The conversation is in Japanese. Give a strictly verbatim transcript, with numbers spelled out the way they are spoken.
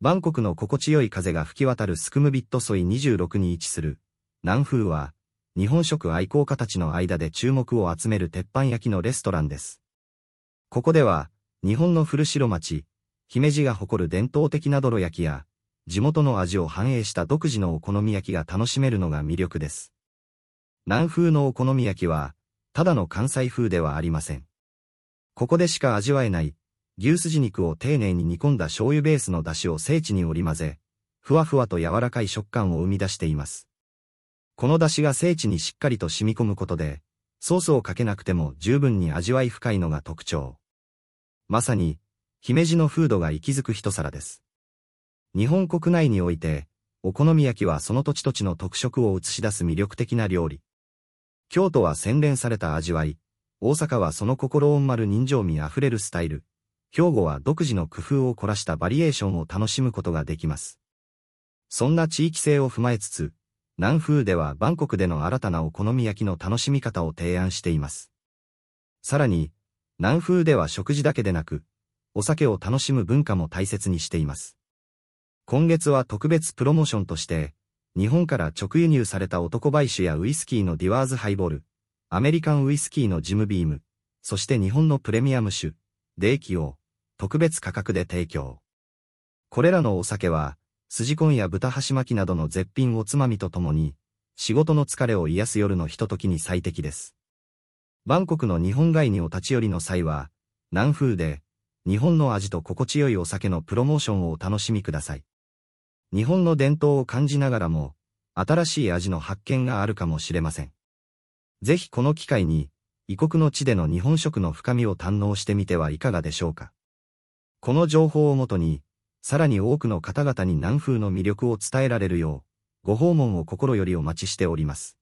バンコクの心地よい風が吹き渡るスクムビットソイにじゅうろくに位置する、南風は、日本食愛好家たちの間で注目を集める鉄板焼きのレストランです。ここでは、日本の古城町、姫路が誇る伝統的な泥焼きや、地元の味を反映した独自のお好み焼きが楽しめるのが魅力です。南風のお好み焼きは、ただの関西風ではありません。ここでしか味わえない、牛すじ肉を丁寧に煮込んだ醤油ベースの出汁を精緻に織り交ぜ、ふわふわと柔らかい食感を生み出しています。この出汁が精緻にしっかりと染み込むことで、ソースをかけなくても十分に味わい深いのが特徴。まさに、姫路の風土が息づく一皿です。日本国内において、お好み焼きはその土地土地の特色を映し出す魅力的な料理。京都は洗練された味わい、大阪はその心温まる人情味あふれるスタイル、兵庫は独自の工夫を凝らしたバリエーションを楽しむことができます。そんな地域性を踏まえつつ、南風ではバンコクでの新たなお好み焼きの楽しみ方を提案しています。さらに、南風では食事だけでなく、お酒を楽しむ文化も大切にしています。今月は特別プロモーションとして、日本から直輸入された男梅酒やウイスキーのディワーズハイボール、アメリカンウイスキーのジムビーム、そして日本のプレミアム酒、デーキを特別価格で提供。これらのお酒は、すじこんや豚箸巻きなどの絶品おつまみとともに、仕事の疲れを癒す夜のひとときに最適です。バンコクの日本街にお立ち寄りの際は、南風で、日本の味と心地よいお酒のプロモーションをお楽しみください。日本の伝統を感じながらも、新しい味の発見があるかもしれません。ぜひこの機会に、異国の地での日本食の深みを堪能してみてはいかがでしょうか。この情報をもとに、さらに多くの方々に南風の魅力を伝えられるよう、ご訪問を心よりお待ちしております。